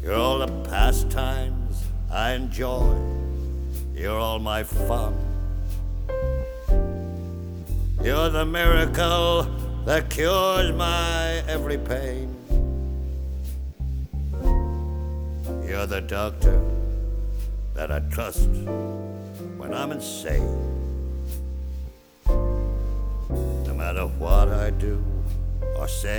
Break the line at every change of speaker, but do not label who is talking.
You're all the pastimes I enjoy. You're all my fun. You're the miracle that cures my every pain. You're the doctor that I trust when I'm insane. No matter what I do or say,